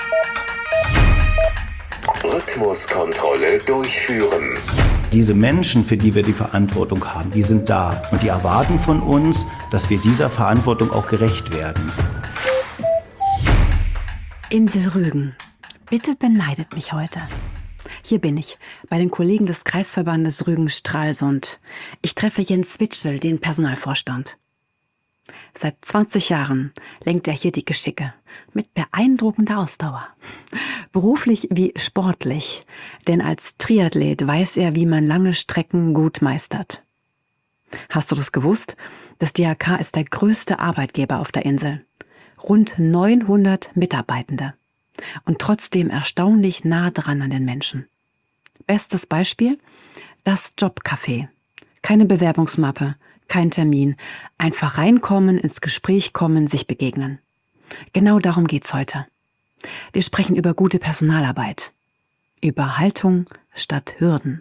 Rhythmuskontrolle durchführen. Diese Menschen, für die wir die Verantwortung haben, die sind da und die erwarten von uns, dass wir dieser Verantwortung auch gerecht werden. Insel Rügen, bitte beneidet mich heute. Hier bin ich, bei den Kollegen des Kreisverbandes Rügen-Stralsund. Ich treffe Jens Witschel, den Personalvorstand. Seit 20 Jahren lenkt er hier die Geschicke, mit beeindruckender Ausdauer. Beruflich wie sportlich, denn als Triathlet weiß er, wie man lange Strecken gut meistert. Hast du das gewusst? Das DRK ist der größte Arbeitgeber auf der Insel. Rund 900 Mitarbeitende und trotzdem erstaunlich nah dran an den Menschen. Bestes Beispiel, das Jobcafé. Keine Bewerbungsmappe, kein Termin, einfach reinkommen, ins Gespräch kommen, sich begegnen. Genau darum geht's heute. Wir sprechen über gute Personalarbeit, über Haltung statt Hürden.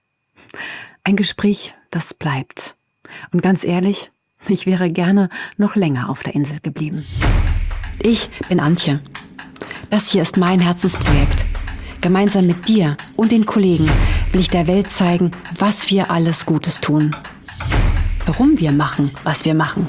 Ein Gespräch, das bleibt. Und ganz ehrlich, ich wäre gerne noch länger auf der Insel geblieben. Ich bin Antje. Das hier ist mein Herzensprojekt. Gemeinsam mit dir und den Kollegen will ich der Welt zeigen, was wir alles Gutes tun. Warum wir machen, was wir machen.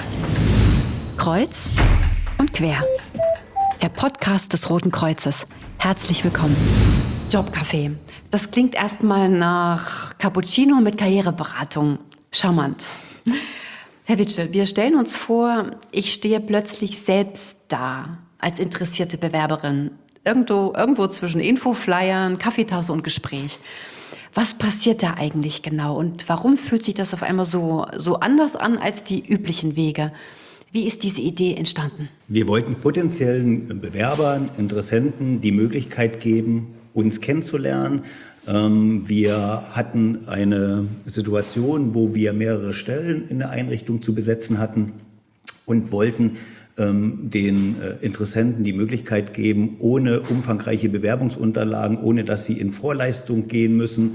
Kreuz und quer. Der Podcast des Roten Kreuzes. Herzlich willkommen. Jobcafé. Das klingt erstmal nach Cappuccino mit Karriereberatung. Charmant. Herr Witschel, wir stellen uns vor, ich stehe plötzlich selbst da als interessierte Bewerberin. Irgendwo zwischen Infoflyern, Kaffeetasse und Gespräch. Was passiert da eigentlich genau und warum fühlt sich das auf einmal so anders an als die üblichen Wege? Wie ist diese Idee entstanden? Wir wollten potenziellen Bewerbern, Interessenten die Möglichkeit geben, uns kennenzulernen. Wir hatten eine Situation, wo wir mehrere Stellen in der Einrichtung zu besetzen hatten und wollten den Interessenten die Möglichkeit geben, ohne umfangreiche Bewerbungsunterlagen, ohne dass sie in Vorleistung gehen müssen,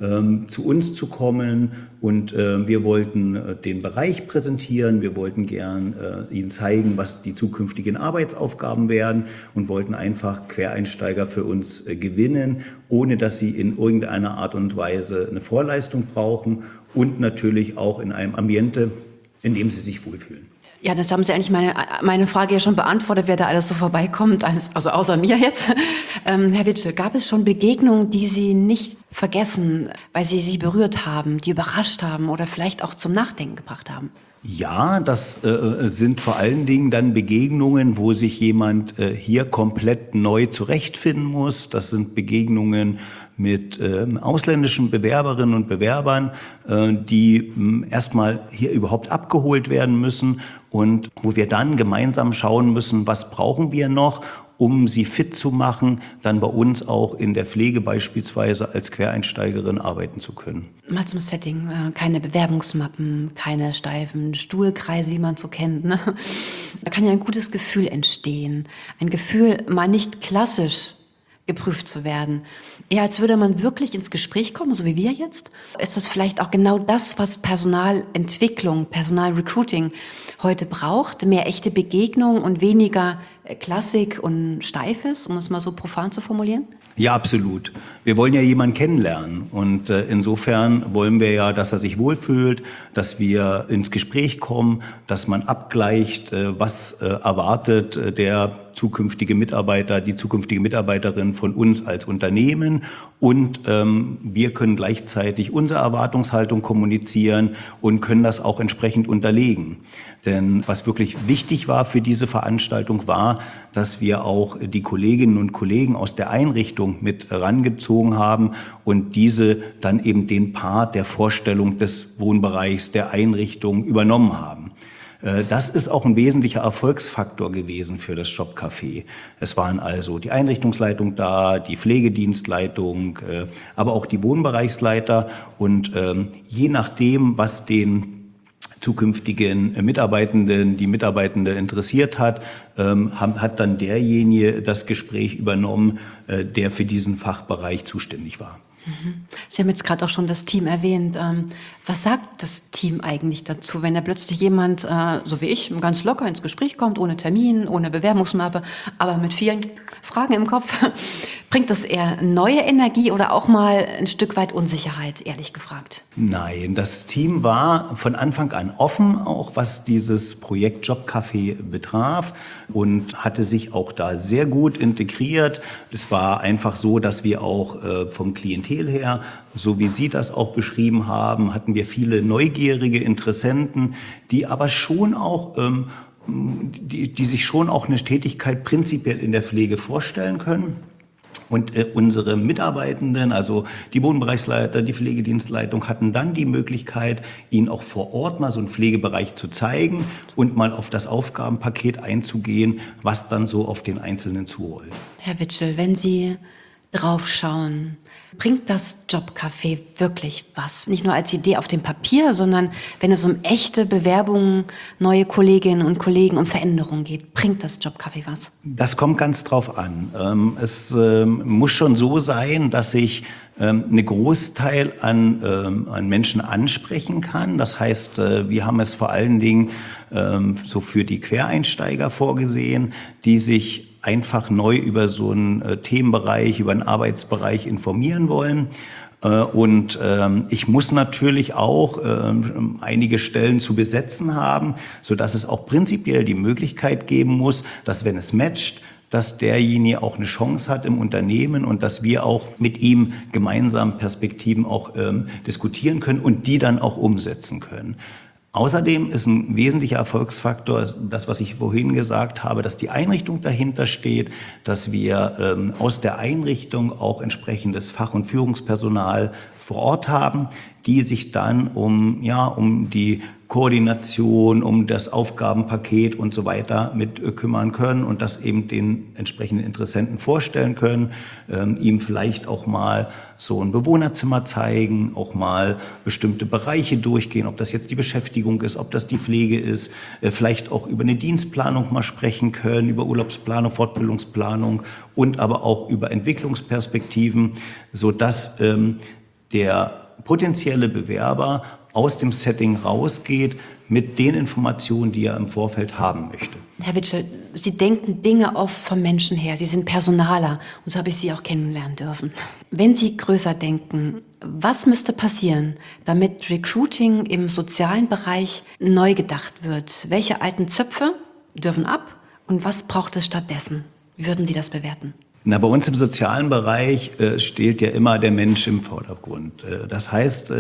zu uns zu kommen. Und wir wollten den Bereich präsentieren, wir wollten gern Ihnen zeigen, was die zukünftigen Arbeitsaufgaben werden und wollten einfach Quereinsteiger für uns gewinnen, ohne dass sie in irgendeiner Art und Weise eine Vorleistung brauchen und natürlich auch in einem Ambiente, in dem sie sich wohlfühlen. Ja, das haben Sie eigentlich meine Frage ja schon beantwortet, wer da alles so vorbeikommt, also außer mir jetzt. Herr Witschel, gab es schon Begegnungen, die Sie nicht vergessen, weil sie berührt haben, die überrascht haben oder vielleicht auch zum Nachdenken gebracht haben? Ja, das sind vor allen Dingen dann Begegnungen, wo sich jemand hier komplett neu zurechtfinden muss. Das sind Begegnungen mit ausländischen Bewerberinnen und Bewerbern, die erstmal hier überhaupt abgeholt werden müssen und wo wir dann gemeinsam schauen müssen, was brauchen wir noch, um sie fit zu machen, dann bei uns auch in der Pflege beispielsweise als Quereinsteigerin arbeiten zu können. Mal zum Setting, keine Bewerbungsmappen, keine steifen Stuhlkreise, wie man es so kennt. Ne? Da kann ja ein gutes Gefühl entstehen. Ein Gefühl, mal nicht klassisch geprüft zu werden. Eher als würde man wirklich ins Gespräch kommen, so wie wir jetzt. Ist das vielleicht auch genau das, was Personalentwicklung, Personalrecruiting heute braucht? Mehr echte Begegnung und weniger Klassik und Steifes, um es mal so profan zu formulieren? Ja, absolut. Wir wollen ja jemanden kennenlernen und insofern wollen wir ja, dass er sich wohlfühlt, dass wir ins Gespräch kommen, dass man abgleicht, was erwartet der zukünftige Mitarbeiter, die zukünftige Mitarbeiterin von uns als Unternehmen und wir können gleichzeitig unsere Erwartungshaltung kommunizieren und können das auch entsprechend unterlegen. Denn was wirklich wichtig war für diese Veranstaltung war, dass wir auch die Kolleginnen und Kollegen aus der Einrichtung mit herangezogen haben und diese dann eben den Part der Vorstellung des Wohnbereichs, der Einrichtung übernommen haben. Das ist auch ein wesentlicher Erfolgsfaktor gewesen für das Jobcafé. Es waren also die Einrichtungsleitung da, die Pflegedienstleitung, aber auch die Wohnbereichsleiter und je nachdem, was den zukünftigen Mitarbeitenden, die Mitarbeitende interessiert hat, hat dann derjenige das Gespräch übernommen, der für diesen Fachbereich zuständig war. Sie haben jetzt gerade auch schon das Team erwähnt. Was sagt das Team eigentlich dazu, wenn da plötzlich jemand, so wie ich, ganz locker ins Gespräch kommt, ohne Termin, ohne Bewerbungsmappe, aber mit vielen Fragen im Kopf? Bringt das eher neue Energie oder auch mal ein Stück weit Unsicherheit, ehrlich gefragt? Nein, das Team war von Anfang an offen, auch was dieses Projekt Jobcafé betraf, und hatte sich auch da sehr gut integriert. Es war einfach so, dass wir auch vom Klientel her, so wie Sie das auch beschrieben haben, hatten wir viele neugierige Interessenten, die aber schon auch die sich schon auch eine Tätigkeit prinzipiell in der Pflege vorstellen können. Und unsere Mitarbeitenden, also die Wohnbereichsleiter, die Pflegedienstleitung, hatten dann die Möglichkeit, ihnen auch vor Ort mal so einen Pflegebereich zu zeigen und mal auf das Aufgabenpaket einzugehen, was dann so auf den Einzelnen zurollt. Herr Witschel, wenn Sie draufschauen, bringt das Jobcafé wirklich was? Nicht nur als Idee auf dem Papier, sondern wenn es um echte Bewerbungen, neue Kolleginnen und Kollegen, um Veränderungen geht, bringt das Jobcafé was? Das kommt ganz drauf an. Es muss schon so sein, dass ich einen Großteil an Menschen ansprechen kann. Das heißt, wir haben es vor allen Dingen so für die Quereinsteiger vorgesehen, die sich einfach neu über so einen Themenbereich, über einen Arbeitsbereich informieren wollen. Und ich muss natürlich auch einige Stellen zu besetzen haben, sodass es auch prinzipiell die Möglichkeit geben muss, dass, wenn es matcht, dass derjenige auch eine Chance hat im Unternehmen und dass wir auch mit ihm gemeinsam Perspektiven auch diskutieren können und die dann auch umsetzen können. Außerdem ist ein wesentlicher Erfolgsfaktor das, was ich vorhin gesagt habe, dass die Einrichtung dahinter steht, dass wir aus der Einrichtung auch entsprechendes Fach- und Führungspersonal vor Ort haben, die sich dann um die Koordination, um das Aufgabenpaket und so weiter mit kümmern können und das eben den entsprechenden Interessenten vorstellen können, ihm vielleicht auch mal so ein Bewohnerzimmer zeigen, auch mal bestimmte Bereiche durchgehen, ob das jetzt die Beschäftigung ist, ob das die Pflege ist, vielleicht auch über eine Dienstplanung mal sprechen können, über Urlaubsplanung, Fortbildungsplanung und aber auch über Entwicklungsperspektiven, sodass der potenzielle Bewerber aus dem Setting rausgeht mit den Informationen, die er im Vorfeld haben möchte. Herr Witschel, Sie denken Dinge oft vom Menschen her. Sie sind Personaler und so habe ich Sie auch kennenlernen dürfen. Wenn Sie größer denken, was müsste passieren, damit Recruiting im sozialen Bereich neu gedacht wird? Welche alten Zöpfe dürfen ab und was braucht es stattdessen? Wie würden Sie das bewerten? Na, bei uns im sozialen Bereich steht ja immer der Mensch im Vordergrund. Das heißt,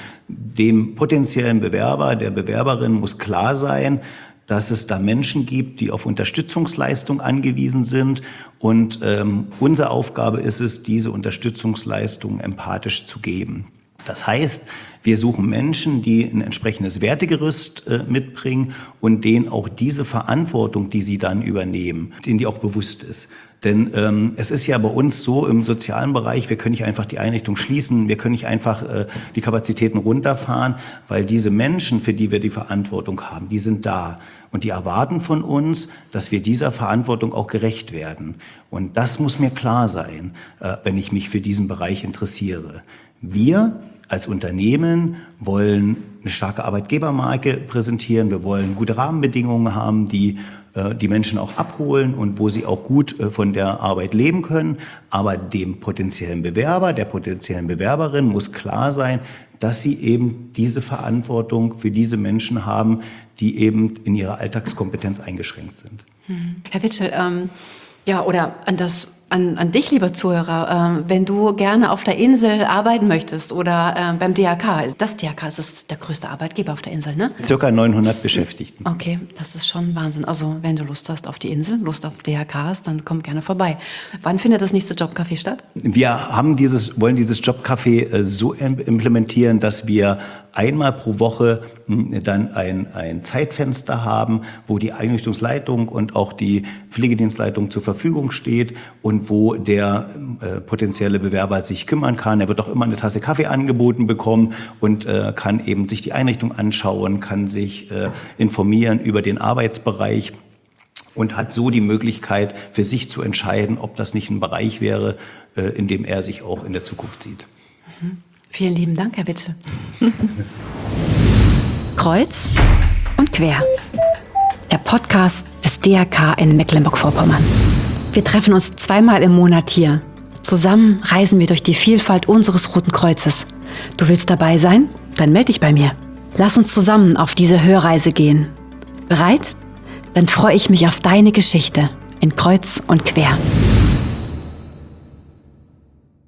dem potenziellen Bewerber, der Bewerberin muss klar sein, dass es da Menschen gibt, die auf Unterstützungsleistung angewiesen sind. Und unsere Aufgabe ist es, diese Unterstützungsleistung empathisch zu geben. Das heißt, wir suchen Menschen, die ein entsprechendes Wertegerüst mitbringen und denen auch diese Verantwortung, die sie dann übernehmen, denen die auch bewusst ist. Denn es ist ja bei uns so im sozialen Bereich, wir können nicht einfach die Einrichtung schließen, wir können nicht einfach die Kapazitäten runterfahren, weil diese Menschen, für die wir die Verantwortung haben, die sind da. Und die erwarten von uns, dass wir dieser Verantwortung auch gerecht werden. Und das muss mir klar sein, wenn ich mich für diesen Bereich interessiere. Wir als Unternehmen wollen eine starke Arbeitgebermarke präsentieren. Wir wollen gute Rahmenbedingungen haben, die die Menschen auch abholen und wo sie auch gut von der Arbeit leben können. Aber dem potenziellen Bewerber, der potenziellen Bewerberin muss klar sein, dass sie eben diese Verantwortung für diese Menschen haben, die eben in ihrer Alltagskompetenz eingeschränkt sind. Herr Witschel, oder an dich, lieber Zuhörer, wenn du gerne auf der Insel arbeiten möchtest oder beim DRK, das DRK ist der größte Arbeitgeber auf der Insel, ne? Circa 900 Beschäftigten. Okay, das ist schon Wahnsinn. Also wenn du Lust hast auf die Insel, Lust auf DRK hast, dann komm gerne vorbei. Wann findet das nächste Jobcafé statt? Wir wollen dieses Jobcafé so implementieren, dass wir einmal pro Woche dann ein Zeitfenster haben, wo die Einrichtungsleitung und auch die Pflegedienstleitung zur Verfügung steht und wo der potenzielle Bewerber sich kümmern kann. Er wird auch immer eine Tasse Kaffee angeboten bekommen und kann eben sich die Einrichtung anschauen, kann sich informieren über den Arbeitsbereich und hat so die Möglichkeit für sich zu entscheiden, ob das nicht ein Bereich wäre, in dem er sich auch in der Zukunft sieht. Vielen lieben Dank, Herr Witschel. Kreuz und quer. Der Podcast des DRK in Mecklenburg-Vorpommern. Wir treffen uns 2-mal im Monat hier. Zusammen reisen wir durch die Vielfalt unseres Roten Kreuzes. Du willst dabei sein? Dann melde dich bei mir. Lass uns zusammen auf diese Hörreise gehen. Bereit? Dann freue ich mich auf deine Geschichte in Kreuz und Quer.